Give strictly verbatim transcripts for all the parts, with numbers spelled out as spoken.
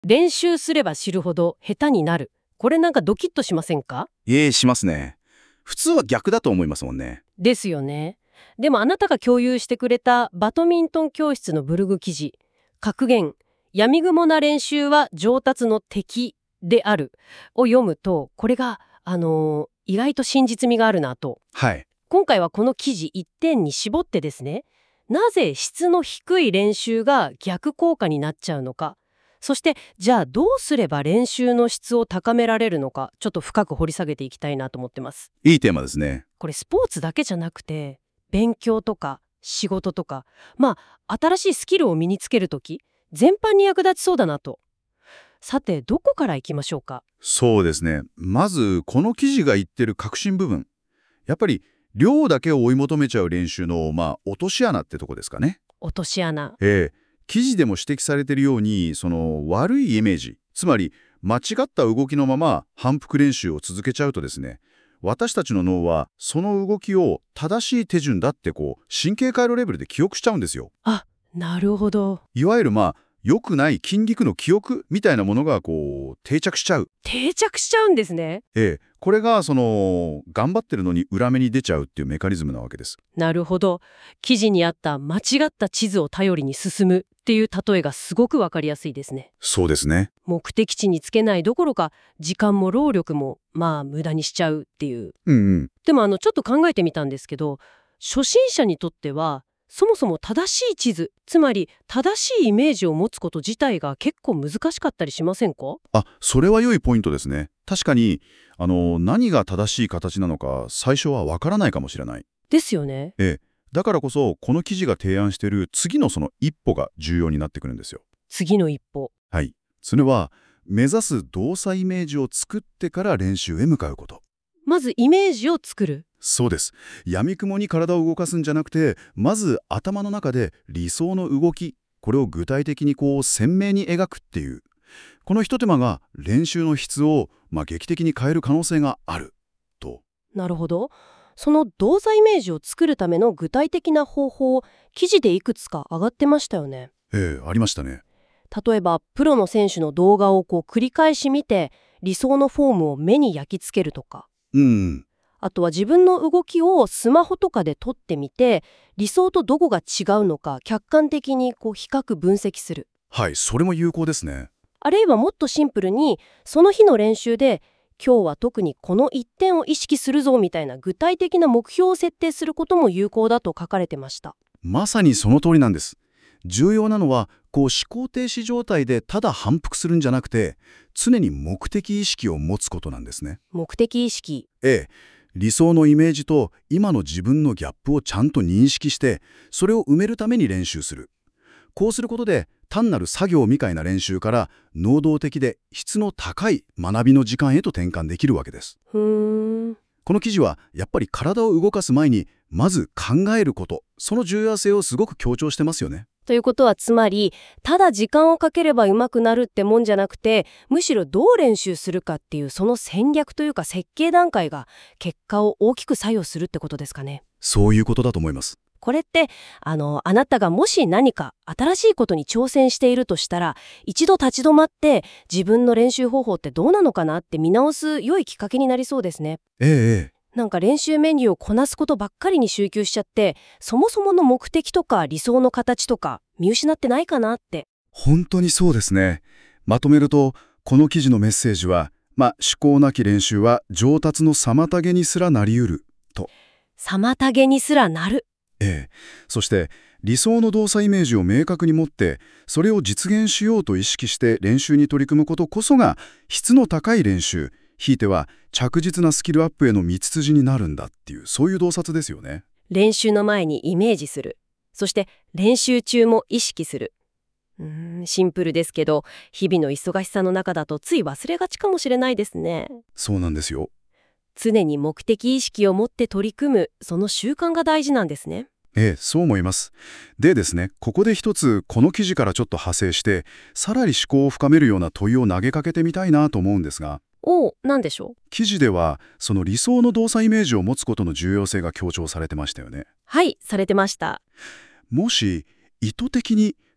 練習すれば知るほど下手になる。これなんかドキッとしませんか？ ええ、しますね。普通は逆だと思いますもんね。 ですよね。でもあなたが共有してくれたバドミントン教室のブログ記事、格言、闇雲な練習は上達の敵であるを読むと、これが、あのー意外と真実味があるなと。 はい。 今回はこの記事一点に絞ってですね、なぜ質の低い練習が逆効果になっちゃうのか、そしてじゃあどうすれば練習の質を高められるのか、ちょっと深く掘り下げていきたいなと思ってます。 いいテーマですね。 これスポーツだけじゃなくて、勉強とか仕事とか、まあ新しいスキルを身につけるとき、全般に役立ちそうだなと。さて、どこからいきましょうか？ そうですね。まず、この記事が言ってる核心部分。やっぱり、量だけを追い求めちゃう練習の、まあ、落とし穴ってとこですかね。 落とし穴。 ええ。記事でも指摘されているように、その悪いイメージ、つまり間違った動きのまま反復練習を続けちゃうとですね、私たちの脳はその動きを正しい手順だってこう神経回路レベルで記憶しちゃうんですよ。 あ、なるほど。 いわゆるまあ良くない筋肉の記憶みたいなものがこう定着しちゃう。 定着しちゃうんですね。 ええ、これがその頑張ってるのに裏目に出ちゃうっていうメカニズムなわけです。 なるほど。記事にあった間違った地図を頼りに進むっていう例えがすごくわかりやすいですね。 そうですね。 目的地につけないどころか、時間も労力もまあ無駄にしちゃうっていう。 うんうん。 でもあのちょっと考えてみたんですけど、初心者にとってはそもそも正しい地図、つまり正しいイメージを持つこと自体が結構難しかったりしませんか？ あ、それは良いポイントですね。確かに、あの、何が正しい形なのか最初はわからないかもしれない。 ですよね。 ええ。だからこそ、この記事が提案している次のその一歩が重要になってくるんですよ。 次の一歩。 はい。それは、目指す動作イメージを作ってから練習へ向かうこと。 まずイメージを作る。 そうです。闇雲に体を動かすんじゃなくて、まず頭の中で理想の動き、これを具体的にこう鮮明に描くっていう。この一手間が練習の質を、まあ、劇的に変える可能性がある。と。 なるほど。その動作イメージを作るための具体的な方法、記事でいくつか上がってましたよね。 ええ、ありましたね。 例えば、プロの選手の動画をこう繰り返し見て、理想のフォームを目に焼き付けるとか。 うん。 あとは自分の動きをスマホとかで撮ってみて、理想とどこが違うのか客観的にこう比較分析する。 はい、それも有効ですね。 あるいはもっとシンプルに、その日の練習で、今日は特にこの一点を意識するぞみたいな具体的な目標を設定することも有効だと書かれてました。 まさにその通りなんです。重要なのは、こう思考停止状態でただ反復するんじゃなくて、常に目的意識を持つことなんですね。 目的意識。 ええ、理想のイメージと今の自分のギャップをちゃんと認識して、それを埋めるために練習する。こうすることで、単なる作業みたいな練習から能動的で質の高い学びの時間へと転換できるわけです。 ふーん。 この記事はやっぱり体を動かす前にまず考えること、その重要性をすごく強調してますよね。 ということはつまり、ただ時間をかければ上手くなるってもんじゃなくて、むしろどう練習するかっていうその戦略というか設計段階が結果を大きく左右するってことですかね。 そういうことだと思います。 これってあのあなたがもし何か新しいことに挑戦しているとしたら、一度立ち止まって自分の練習方法ってどうなのかなって見直す良いきっかけになりそうですね。 ええええ。 なんか練習メニューをこなすことばっかりに集中しちゃって、そもそもの目的とか理想の形とか見失ってないかなって。 本当にそうですね。まとめると、この記事のメッセージは、まあ、思考なき練習は上達の妨げにすらなり得ると。 妨げにすらなる。 ええ。そして、理想の動作イメージを明確に持って、それを実現しようと意識して練習に取り組むことこそが、質の高い練習、ひいては着実なスキルアップへの道筋になるんだっていう、そういう洞察ですよね。 練習の前にイメージする。そして練習中も意識する。うーん、シンプルですけど、日々の忙しさの中だとつい忘れがちかもしれないですね。 そうなんですよ。 常に目的意識を持って取り組む、その習慣が大事なんですね。 ええ、そう思います。でですね、ここで一つこの記事からちょっと派生して、さらに思考を深めるような問いを投げかけてみたいなと思うんですが、 おお、なんでしょう。 記事ではその理想の動作イメージを持つことの重要性が強調されてましたよね。 はい、されてました。 もし意図的に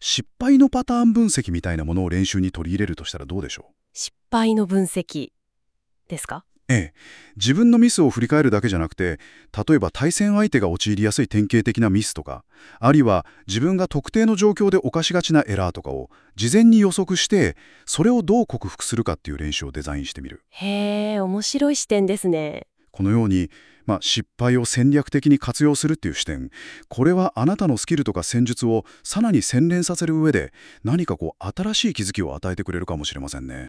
失敗のパターン分析みたいなものを練習に取り入れるとしたらどうでしょう？ 失敗の分析ですか？ ええ、自分のミスを振り返るだけじゃなくて、例えば対戦相手が陥りやすい典型的なミスとか、あるいは自分が特定の状況で犯しがちなエラーとかを事前に予測して、それをどう克服するかっていう練習をデザインしてみる。 へえ、面白い視点ですね。 このように、まあ、失敗を戦略的に活用するっていう視点、これはあなたのスキルとか戦術をさらに洗練させる上で、何かこう新しい気づきを与えてくれるかもしれませんね。